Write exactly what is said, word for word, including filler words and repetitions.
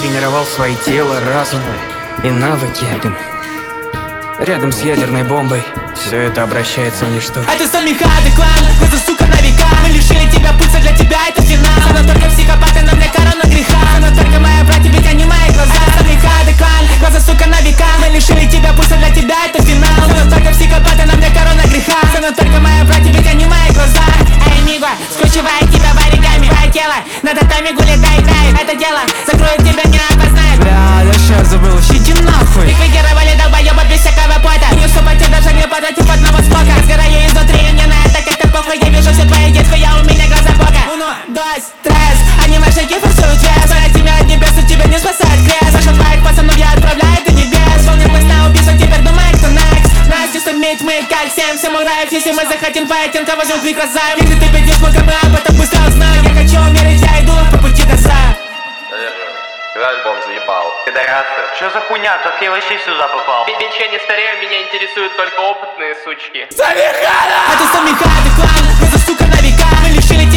тренировал свои тело, разум и навыки. Рядом с ядерной бомбой все это обращается в ничто. Это Самихады клан, это сука на века. Мы лишили тебя пульса, для тебя это финал. Но только психопаты, но мне корона греха. Но только моя братья, ведь они мои глаза. Это Самихады клан, глаза сука на века. Мы лишили тебя пульса, для тебя это финал. Но только психопаты, но мне корона греха. Но только моя братья, ведь они мои глаза. Эй, миго, скручивая тебя в оригами. Твое тело на татами гулит, дай, дай. Это дело закроет тебя, не опознает. Бля, я сейчас забыл, иди нахуй. Ликвидировали долбоеба без всякого пота. Не супайте, даже не потратив одного скока. Сгораю изнутри, мне на это как-то похуй. Я вижу всю твою детскую, я у меня глаза бока. Уно, dos, tres, они мошенники форсуют вес. Своя семья от небес, и тебя не спасает крест. Нашел твоих пацанов, я отправляю до небес. Полный мысль на убийство, теперь думай, кто next. Настя суметь мы, как всем самураев. Если мы захотим файтинг, а возьмем микрозайм. Если ты пойдешь, мы мы об этом быстро узнаем. Я хочу умереть, я иду по пути до за. Когда альбом заебал? Пидорасы. Что за хуйня? Как я вообще сюда попал? Бича не старею, меня интересуют только опытные сучки. Это Самихады клан, это сука на века. Мы лишили